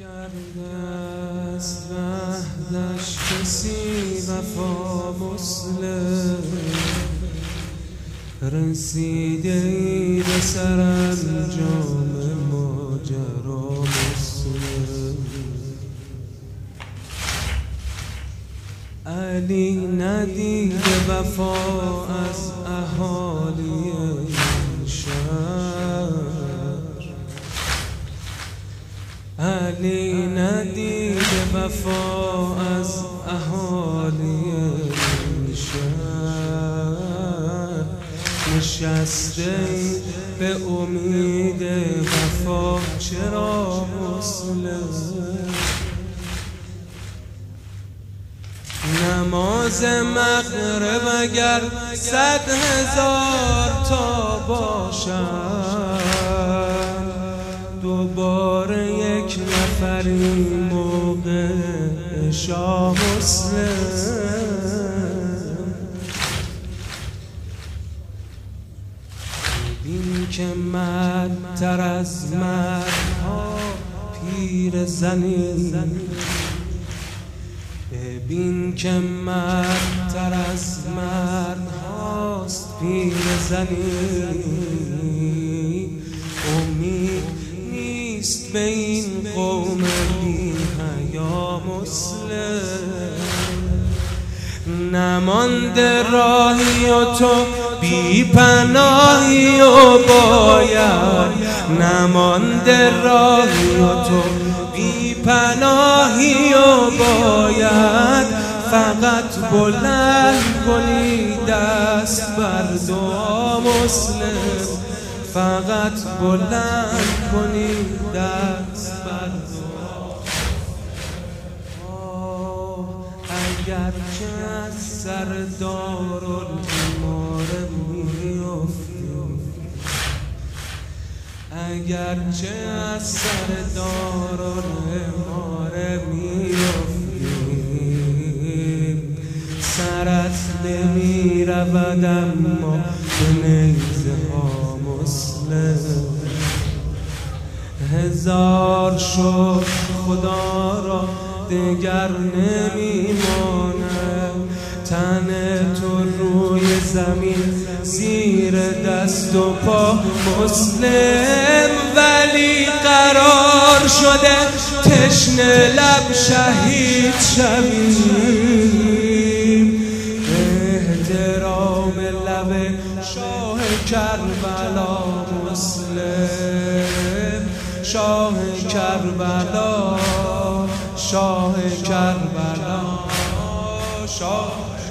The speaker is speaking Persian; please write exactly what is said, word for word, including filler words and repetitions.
نکرده است وحدش کسی وفا مسلم، رسیده ای به سرانجام ماجرا مسلم. علی ندیده وفا از اهالی شهر، علی ندیده وفا از اهالی شهر، نشسته به امید وفا چرا مسلم. نماز مغرب اگر صد هزار تا باشد، دوباره یک نفری موقع عشا مسلم. ببین که مردتر از مردها پیر زنی، ببین که مردتر از مرد هاست پیر زنی. امید نیست به این قوم بی حیا مسلم. نمانده راهی و تو بی پناهی و باید، نمانده راهی و تو بی پناهی و باید، فقط بلند کنی دست بر دعا مسلم، فقط بلند کنی دست بر دعا. اگر که از سر دارالعماره میافتی، اگر چه از سر دارالعماره میافتی، سرت نمی رود اما به نیزه ها مسلم. هزار شکر خدا را دگر نمی ماند، تن تو روی زمین زیر دست و پا مسلم. ولی قرار شده تشنه لب شهید شویم، احترام لب شاه کربلا مسلم، شاه کربلا، شاه کربلا، شاه